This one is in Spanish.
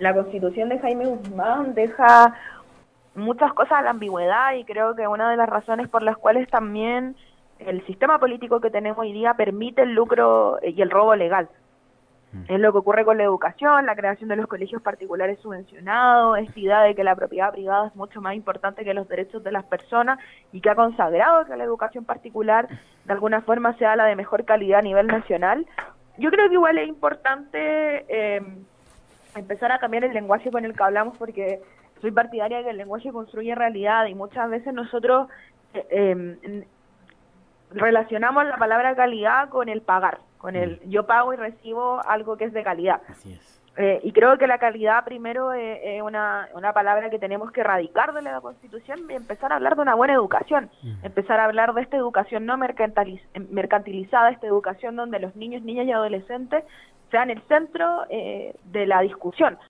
la Constitución de Jaime Guzmán deja muchas cosas a la ambigüedad y creo que una de las razones por las cuales también el sistema político que tenemos hoy día permite el lucro y el robo legal. Es lo que ocurre con la educación, la creación de los colegios particulares subvencionados, esta idea de que la propiedad privada es mucho más importante que los derechos de las personas y que ha consagrado que la educación particular de alguna forma sea la de mejor calidad a nivel nacional. Yo creo que igual es importante empezar a cambiar el lenguaje con el que hablamos porque soy partidaria de que el lenguaje construye realidad y muchas veces nosotros eh, eh, relacionamos la palabra calidad con el pagar, con el yo pago y recibo algo que es de calidad. Así es. Y creo que la calidad primero es una palabra que tenemos que erradicar de la Constitución y empezar a hablar de una buena educación, empezar a hablar de esta educación no mercantilizada, esta educación donde los niños, niñas y adolescentes sean el centro de la discusión.